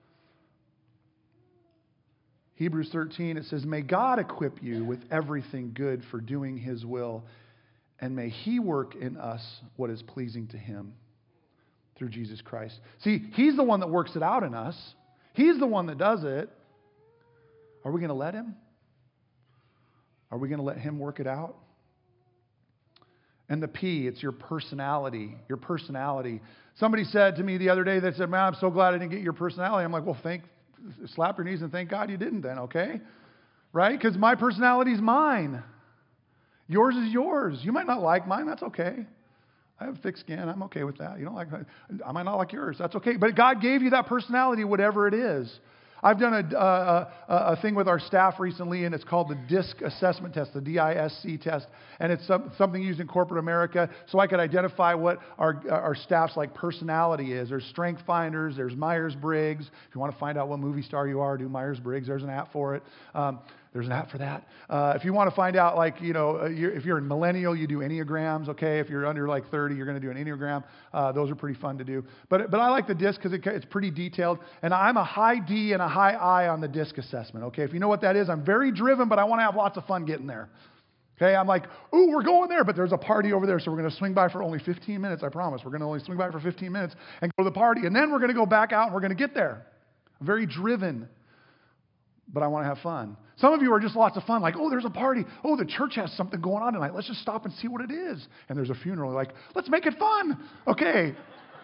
Hebrews 13, it says, may God equip you with everything good for doing His will, and may He work in us what is pleasing to Him through Jesus Christ. See, He's the one that works it out in us. He's the one that does it. Are we going to let Him? Are we going to let Him work it out? And the P, it's your personality. Your personality. Somebody said to me the other day, they said, man, I'm so glad I didn't get your personality. I'm like, well, slap your knees and thank God you didn't then, okay? Right? Because my personality is mine. Yours is yours. You might not like mine. That's okay. I have thick skin. I'm okay with that. You don't like I might not like yours. That's okay. But God gave you that personality, whatever it is. I've done a thing with our staff recently, and it's called the DISC assessment test, the DISC test. And it's something used in corporate America so I could identify what our staff's like personality is. There's Strength Finders. There's Myers-Briggs. If you want to find out what movie star you are, do Myers-Briggs. There's an app for it. There's an app for that. If you want to find out, like, you know, if you're a millennial, you do Enneagrams, okay? If you're under like 30, you're going to do an Enneagram. Those are pretty fun to do. But I like the DISC because it's pretty detailed. And I'm a high D and a high I on the DISC assessment, okay? If you know what that is, I'm very driven, but I want to have lots of fun getting there. Okay, I'm like, ooh, we're going there, but there's a party over there, so we're going to swing by for only 15 minutes, I promise. We're going to only swing by for 15 minutes and go to the party, and then we're going to go back out and we're going to get there. I'm very driven, but I want to have fun. Some of you are just lots of fun, like, oh, there's a party. Oh, the church has something going on tonight. Let's just stop and see what it is. And there's a funeral, like, let's make it fun. Okay.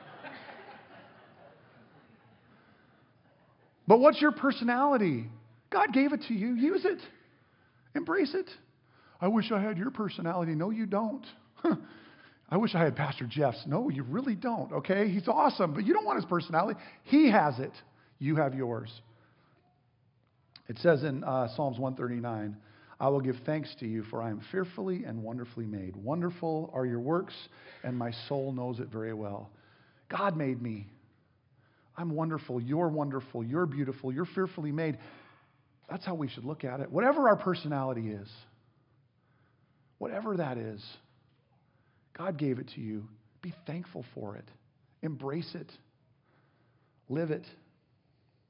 But what's your personality? God gave it to you. Use it. Embrace it. I wish I had your personality. No, you don't. I wish I had Pastor Jeff's. No, you really don't, okay? He's awesome, but you don't want his personality. He has it. You have yours. It says in Psalms 139, I will give thanks to you, for I am fearfully and wonderfully made. Wonderful are your works, and my soul knows it very well. God made me. I'm wonderful. You're beautiful. You're fearfully made. That's how we should look at it. Whatever our personality is, whatever that is, God gave it to you. Be thankful for it. Embrace it. Live it.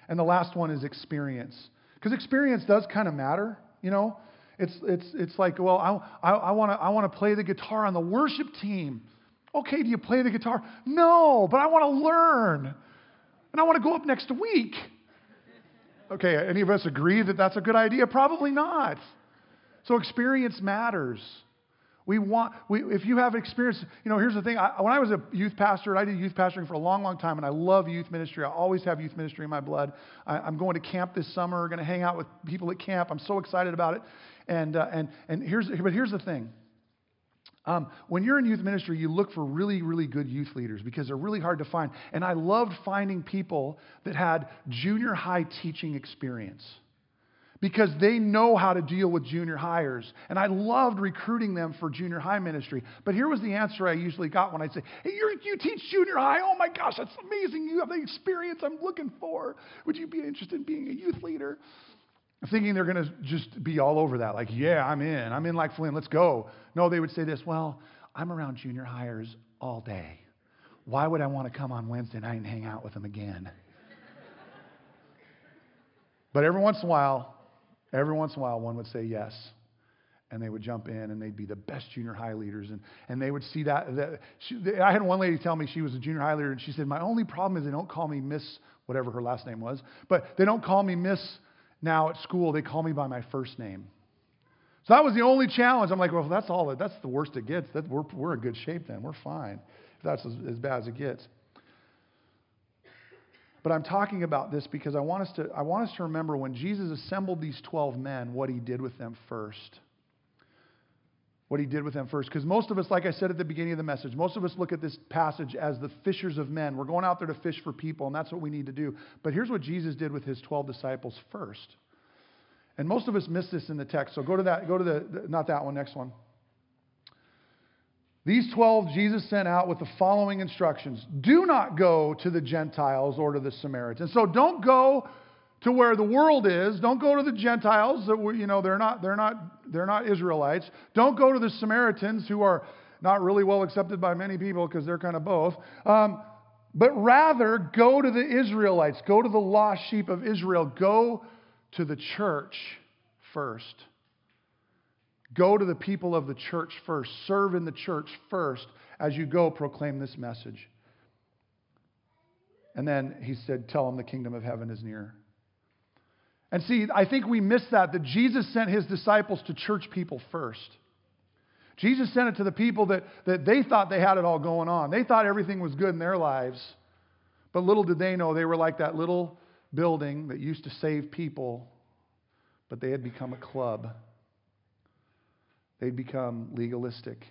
And the last one is experience. Because experience does kind of matter, you know. It's like, well, I want to play the guitar on the worship team. Okay, do you play the guitar? No, but I want to learn. And I want to go up next week. Okay, any of us agree that that's a good idea? Probably not. So experience matters. If you have experience, you know, here's the thing. When I was a youth pastor, I did youth pastoring for a long, long time, and I love youth ministry. I always have youth ministry in my blood. I'm going to camp this summer. Going to hang out with people at camp. I'm so excited about it. And here's the thing. When you're in youth ministry, you look for really, really good youth leaders because they're really hard to find. And I loved finding people that had junior high teaching experience, because they know how to deal with junior hires. And I loved recruiting them for junior high ministry. But here was the answer I usually got when I'd say, hey, you teach junior high? Oh my gosh, that's amazing. You have the experience I'm looking for. Would you be interested in being a youth leader? Thinking they're going to just be all over that. Like, yeah, I'm in. I'm in like Flynn. Let's go. No, they would say this, well, I'm around junior hires all day. Why would I want to come on Wednesday night and hang out with them again? But every once in a while, one would say yes, and they would jump in, and they'd be the best junior high leaders, and they would see that I had one lady tell me she was a junior high leader, and she said, my only problem is they don't call me Miss, whatever her last name was, but they don't call me Miss now at school. They call me by my first name. So that was the only challenge. I'm like, well, that's the worst it gets. We're in good shape then. We're fine if that's as bad as it gets. But I'm talking about this because I want us to remember when Jesus assembled these 12 men, what he did with them first. What he did with them first. Because most of us, like I said at the beginning of the message, most of us look at this passage as the fishers of men. We're going out there to fish for people, and that's what we need to do. But here's what Jesus did with his 12 disciples first. And most of us miss this in the text. So go to the not that one, next one. These 12 Jesus sent out with the following instructions. Do not go to the Gentiles or to the Samaritans. So don't go to where the world is. Don't go to the Gentiles. They're not Israelites. Don't go to the Samaritans, who are not really well accepted by many people because they're kind of both. But rather go to the Israelites. Go to the lost sheep of Israel. Go to the church first. Go to the people of the church first. Serve in the church first as you go proclaim this message. And then he said, tell them the kingdom of heaven is near. And see, I think we miss that Jesus sent his disciples to church people first. Jesus sent it to the people that they thought they had it all going on. They thought everything was good in their lives. But little did they know they were like that little building that used to save people, but they had become a club. They'd become legalistic.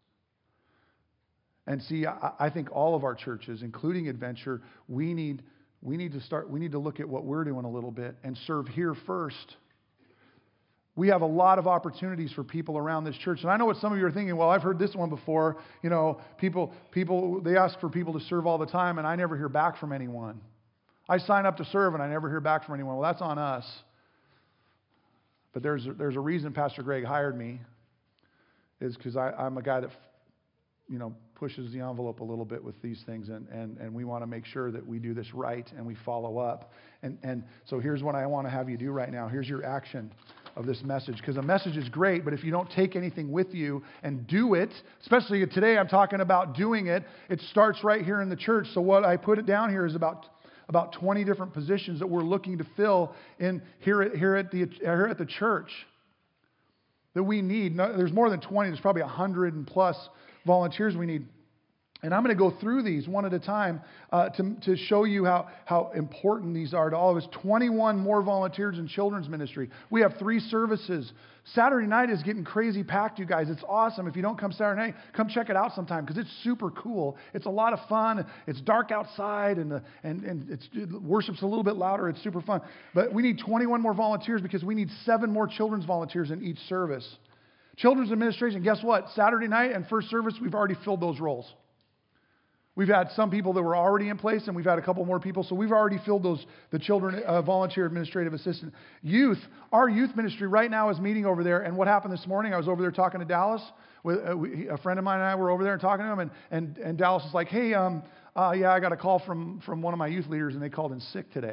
And see, I think all of our churches, including Adventure, we need to look at what we're doing a little bit and serve here first. We have a lot of opportunities for people around this church. And I know what some of you are thinking, well, I've heard this one before. You know, people, they ask for people to serve all the time, and I never hear back from anyone. I sign up to serve, and I never hear back from anyone. Well, that's on us. But there's a reason Pastor Greg hired me. Is because I'm a guy that, pushes the envelope a little bit with these things, and we want to make sure that we do this right and we follow up. And so here's what I want to have you do right now. Here's your action of this message, because a message is great, but if you don't take anything with you and do it, especially today I'm talking about doing it, it starts right here in the church. So what I put it down here is about 20 different positions that we're looking to fill in here at the church. That we need. There's more than 20. There's probably 100 and plus volunteers we need. And I'm going to go through these one at a time to show you how important these are to all of us. 21 more volunteers in children's ministry. We have 3 services. Saturday night is getting crazy packed, you guys. It's awesome. If you don't come Saturday night, come check it out sometime because it's super cool. It's a lot of fun. It's dark outside and worship's a little bit louder. It's super fun. But we need 21 more volunteers because we need 7 more children's volunteers in each service. Children's administration, guess what? Saturday night and first service, we've already filled those roles. We've had some people that were already in place, and we've had a couple more people. So we've already filled the children volunteer administrative assistant. Youth, our youth ministry right now is meeting over there. And what happened this morning? I was over there talking to Dallas. A friend of mine and I were over there and talking to him, and Dallas was like, "Hey, yeah, I got a call from one of my youth leaders, and they called in sick today."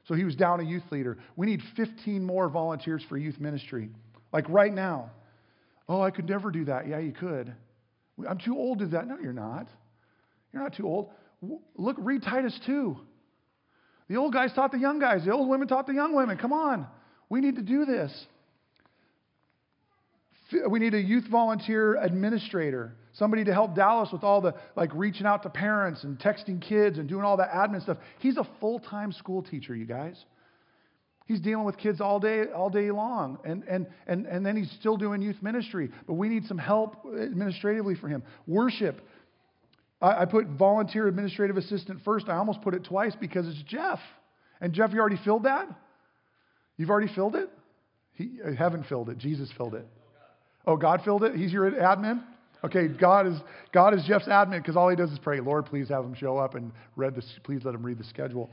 So he was down a youth leader. We need 15 more volunteers for youth ministry. Like right now. Oh, I could never do that. Yeah, you could. I'm too old to do that. No, you're not. You're not too old. Look, read Titus 2. The old guys taught the young guys. The old women taught the young women. Come on. We need to do this. We need a youth volunteer administrator. Somebody to help Dallas with all the, reaching out to parents and texting kids and doing all that admin stuff. He's a full-time school teacher, you guys. He's dealing with kids all day long. And then he's still doing youth ministry. But we need some help administratively for him. Worship. I put volunteer administrative assistant first. I almost put it twice because it's Jeff. And Jeff, you already filled that? You've already filled it? Heaven filled it. Jesus filled it. Oh, God filled it? He's your admin? Okay, God is Jeff's admin because all he does is pray, Lord, please have him show up and please let him read the schedule.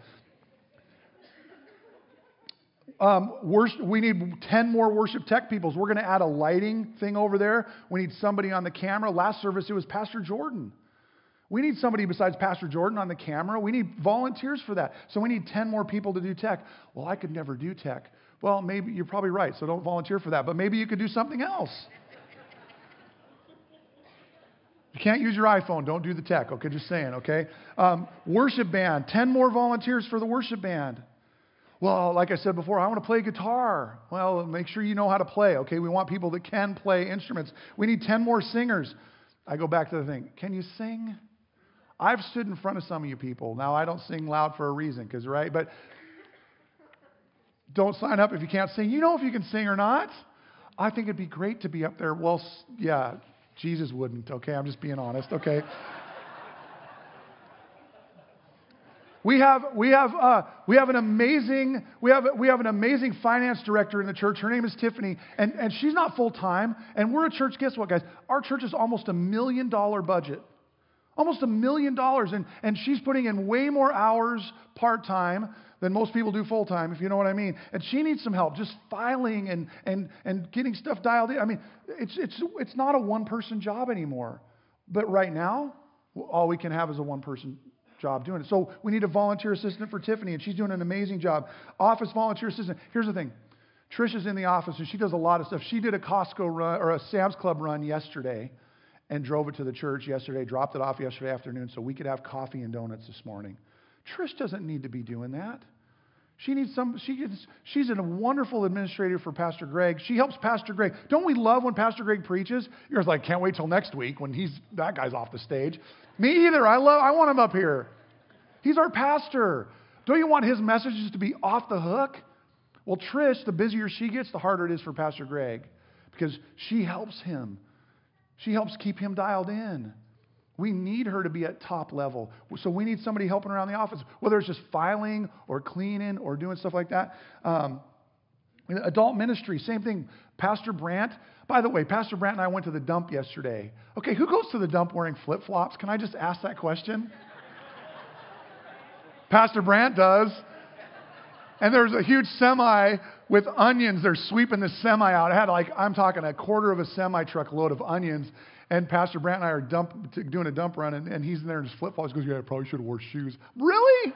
We need 10 more worship tech people. So we're going to add a lighting thing over there. We need somebody on the camera. Last service, it was Pastor Jordan. We need somebody besides Pastor Jordan on the camera. We need volunteers for that. So we need 10 more people to do tech. Well, I could never do tech. Well, maybe you're probably right, so don't volunteer for that. But maybe you could do something else. You can't use your iPhone. Don't do the tech. Okay, just saying, okay? Worship band. 10 more volunteers for the worship band. Well, like I said before, I want to play guitar. Well, make sure you know how to play, okay? We want people that can play instruments. We need 10 more singers. I go back to the thing. Can you sing? I've stood in front of some of you people. Now, I don't sing loud for a reason, right? But don't sign up if you can't sing. You know if you can sing or not. I think it'd be great to be up there. Well, yeah, Jesus wouldn't, okay? I'm just being honest, okay? We have an amazing finance director in the church. Her name is Tiffany, and she's not full time. And we're a church. Guess what, guys? Our church is almost $1 million budget, almost $1 million, and she's putting in way more hours part time than most people do full time, if you know what I mean. And she needs some help, just filing and getting stuff dialed in. I mean, it's not a one person job anymore. But right now, all we can have is a one person job doing it. So we need a volunteer assistant for Tiffany, and she's doing an amazing job. Office volunteer assistant. Here's the thing. Trish is in the office, and she does a lot of stuff. She did a Costco run or a Sam's Club run yesterday and drove it to the church yesterday, dropped it off yesterday afternoon so we could have coffee and donuts this morning. Trish doesn't need to be doing that. She's a wonderful administrator for Pastor Greg. She helps Pastor Greg. Don't we love when Pastor Greg preaches? You're like, can't wait till next week when that guy's off the stage. Me either. I want him up here. He's our pastor. Don't you want his messages to be off the hook? Well, Trish, the busier she gets, the harder it is for Pastor Greg because she helps him. She helps keep him dialed in. We need her to be at top level. So we need somebody helping around the office, whether it's just filing or cleaning or doing stuff like that. Adult ministry, same thing. Pastor Brandt. By the way, Pastor Brandt and I went to the dump yesterday. Okay, who goes to the dump wearing flip-flops? Can I just ask that question? Pastor Brandt does. And there's a huge semi with onions. They're sweeping the semi out. I had I'm talking a quarter of a semi-truck load of onions. And Pastor Brandt and I are doing a dump run, and he's in there in his flip-flops. He goes, yeah, I probably should have wore shoes. Really?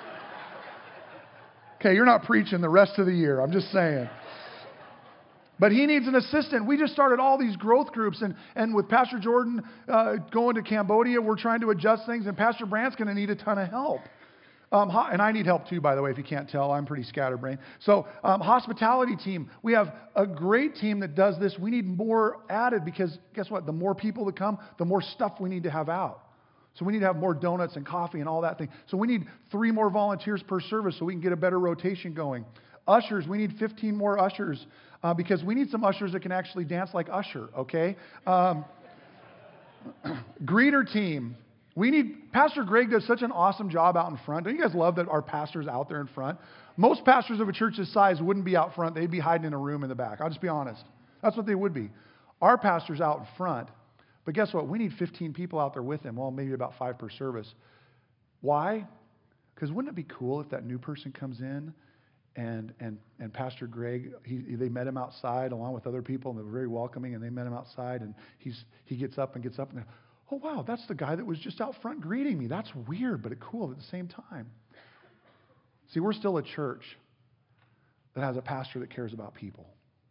Okay, you're not preaching the rest of the year. I'm just saying. But he needs an assistant. We just started all these growth groups, and with Pastor Jordan going to Cambodia, we're trying to adjust things, and Pastor Brandt's going to need a ton of help. And I need help too, by the way, if you can't tell. I'm pretty scatterbrained. So hospitality team. We have a great team that does this. We need more added because guess what? The more people that come, the more stuff we need to have out. So we need to have more donuts and coffee and all that thing. So we need 3 more volunteers per service so we can get a better rotation going. Ushers, we need 15 more ushers because we need some ushers that can actually dance like Usher, okay? Greeter team. Pastor Greg does such an awesome job out in front. Don't you guys love that our pastor's out there in front? Most pastors of a church this size wouldn't be out front. They'd be hiding in a room in the back. I'll just be honest. That's what they would be. Our pastor's out in front. But guess what? We need 15 people out there with him. Well, maybe about 5 per service. Why? Because wouldn't it be cool if that new person comes in and Pastor Greg, they met him outside along with other people, and they were very welcoming, and they met him outside, and he gets up and oh, wow, that's the guy that was just out front greeting me. That's weird, but cool at the same time. See, we're still a church that has a pastor that cares about people.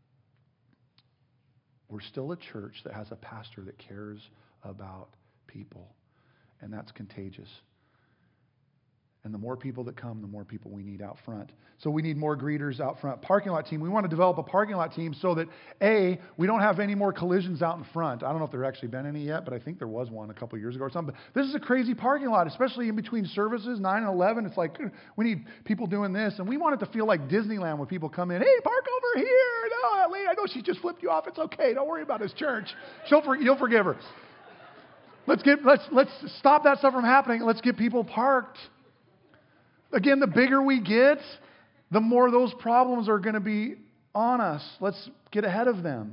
We're still a church that has a pastor that cares about people. And that's contagious. And the more people that come, the more people we need out front. So we need more greeters out front. Parking lot team. We want to develop a parking lot team so that, A, we don't have any more collisions out in front. I don't know if there actually been any yet, but I think there was one a couple years ago or something. But this is a crazy parking lot, especially in between services, 9 and 11. It's like, we need people doing this. And we want it to feel like Disneyland when people come in. Hey, park over here. No, that lady, I know she just flipped you off. It's okay. Don't worry about his church. You'll forgive her. Let's stop that stuff from happening. Let's get people parked. Again, the bigger we get, the more those problems are going to be on us. Let's get ahead of them.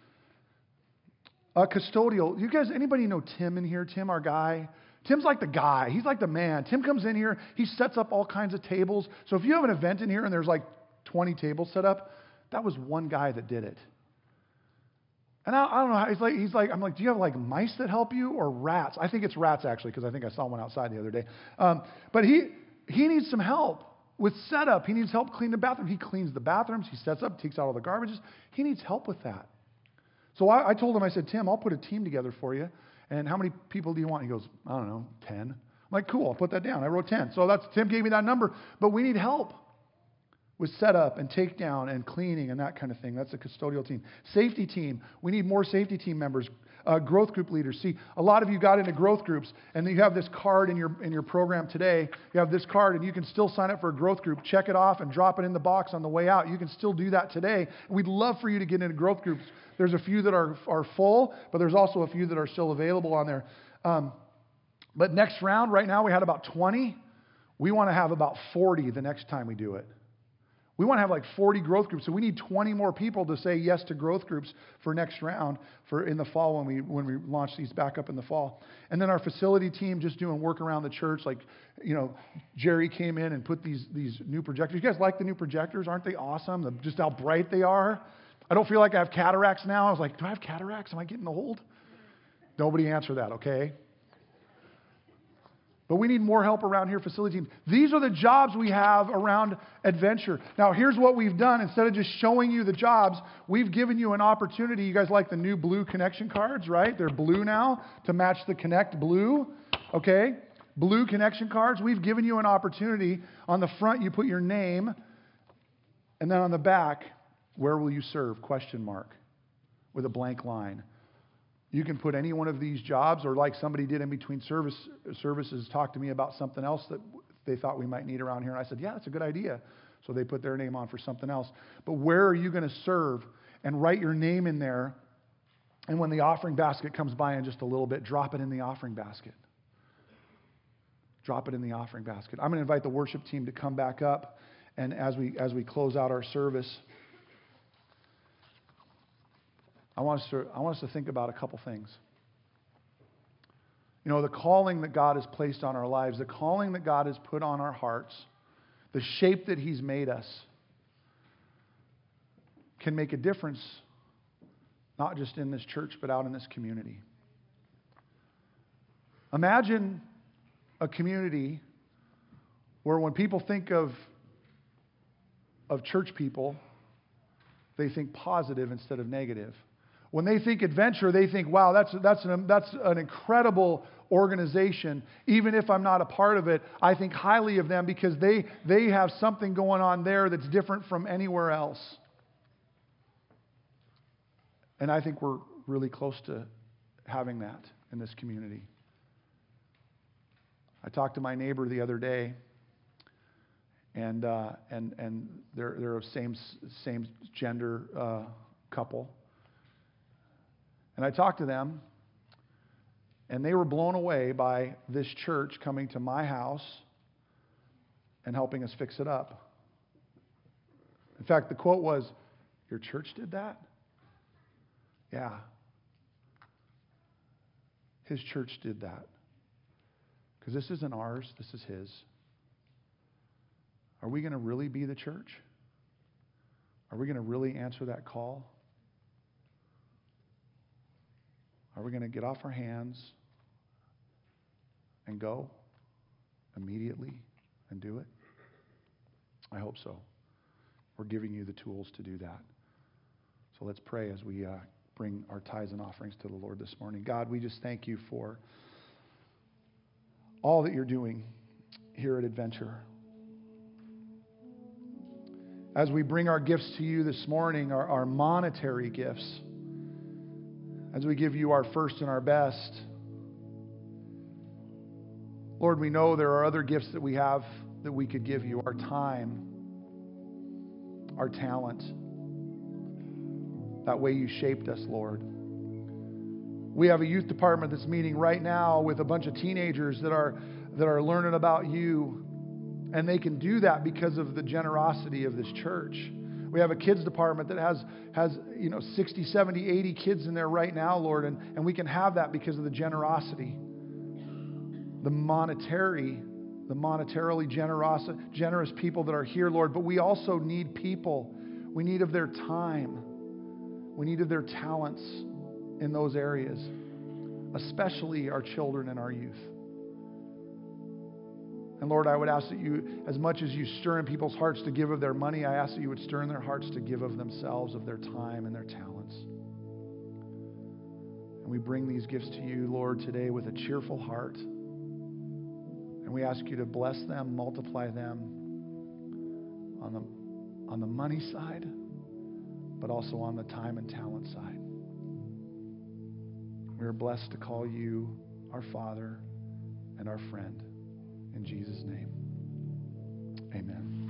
Custodial. You guys, anybody know Tim in here? Tim, our guy? Tim's like the guy. He's like the man. Tim comes in here. He sets up all kinds of tables. So if you have an event in here and there's like 20 tables set up, that was one guy that did it. And I don't know how, I'm like, do you have like mice that help you or rats? I think it's rats actually, because I think I saw one outside the other day. But he needs some help with setup. He needs help cleaning the bathroom. He cleans the bathrooms. He sets up, takes out all the garbages. He needs help with that. So I told him, I said, Tim, I'll put a team together for you. And how many people do you want? He goes, I don't know, 10. I'm like, cool, I'll put that down. I wrote 10. So Tim gave me that number. But we need help with setup and takedown and cleaning and that kind of thing. That's a custodial team. Safety team. We need more safety team members. Growth group leaders. See, a lot of you got into growth groups, and you have this card in your program today. You have this card, and you can still sign up for a growth group. Check it off and drop it in the box on the way out. You can still do that today. And we'd love for you to get into growth groups. There's a few that are full, but there's also a few that are still available on there. But next round, right now we had about 20. We want to have about 40 the next time we do it. We want to have like 40 growth groups. So we need 20 more people to say yes to growth groups for next round for in the fall when we launch these back up in the fall. And then our facility team just doing work around the church. Like, Jerry came in and put these new projectors. You guys like the new projectors? Aren't they awesome? Just how bright they are. I don't feel like I have cataracts now. I was like, do I have cataracts? Am I getting old? Nobody answer that, okay? But we need more help around here, facility teams. These are the jobs we have around Adventure. Now, here's what we've done. Instead of just showing you the jobs, we've given you an opportunity. You guys like the new blue connection cards, right? They're blue now to match the Connect blue, okay? Blue connection cards. We've given you an opportunity. On the front, you put your name, and then on the back, where will you serve? Question mark with a blank line. You can put any one of these jobs, or like somebody did in between services, talk to me about something else that they thought we might need around here. And I said, yeah, that's a good idea. So they put their name on for something else. But where are you going to serve? And write your name in there. And when the offering basket comes by in just a little bit, drop it in the offering basket. Drop it in the offering basket. I'm going to invite the worship team to come back up. And as we close out our service, I want us to think about a couple things. The calling that God has placed on our lives, the calling that God has put on our hearts, the shape that He's made us, can make a difference, not just in this church, but out in this community. Imagine a community where when people think of church people, they think positive instead of negative. When they think Adventure, they think, wow, that's an incredible organization. Even if I'm not a part of it, I think highly of them because they have something going on there that's different from anywhere else. And I think we're really close to having that in this community. I talked to my neighbor the other day, and they're a same gender couple. And I talked to them, and they were blown away by this church coming to my house and helping us fix it up. In fact, the quote was, "Your church did that?" Yeah. His church did that. Because this isn't ours, this is His. Are we going to really be the church? Are we going to really answer that call? Are we going to get off our hands and go immediately and do it? I hope so. We're giving you the tools to do that. So let's pray as we bring our tithes and offerings to the Lord this morning. God, we just thank you for all that you're doing here at Adventure. As we bring our gifts to you this morning, our monetary gifts, as we give you our first and our best, Lord, we know there are other gifts that we have that we could give you, our time, our talent, that way you shaped us, Lord. We have a youth department that's meeting right now with a bunch of teenagers that are learning about you. And they can do that because of the generosity of this church. We have a kids department that has 60, 70, 80 kids in there right now, Lord. And we can have that because of the generosity. The monetarily generous people that are here, Lord. But we also need people. We need of their time. We need of their talents in those areas. Especially our children and our youth. And Lord, I would ask that you, as much as you stir in people's hearts to give of their money, I ask that you would stir in their hearts to give of themselves, of their time and their talents. And we bring these gifts to you, Lord, today with a cheerful heart. And we ask you to bless them, multiply them on the money side, but also on the time and talent side. We are blessed to call you our Father and our friend. In Jesus' name, amen.